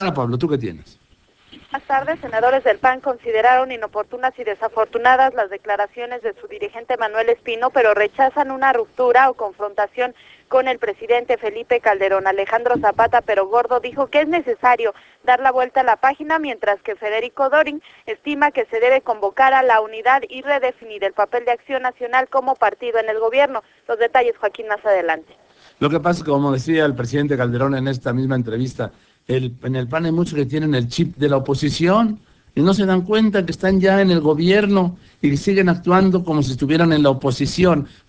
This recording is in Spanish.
Pablo, ¿tú qué tienes? Más tarde, senadores del PAN consideraron inoportunas y desafortunadas las declaraciones de su dirigente Manuel Espino, pero rechazan una ruptura o confrontación con el presidente Felipe Calderón. Alejandro Zapata, pero gordo, dijo que es necesario dar la vuelta a la página, mientras que Federico Dorin estima que se debe convocar a la unidad y redefinir el papel de Acción Nacional como partido en el gobierno. Los detalles, Joaquín, más adelante. Lo que pasa es que, como decía el presidente Calderón en esta misma entrevista, en el PAN hay muchos que tienen el chip de la oposición y no se dan cuenta que están ya en el gobierno y siguen actuando como si estuvieran en la oposición.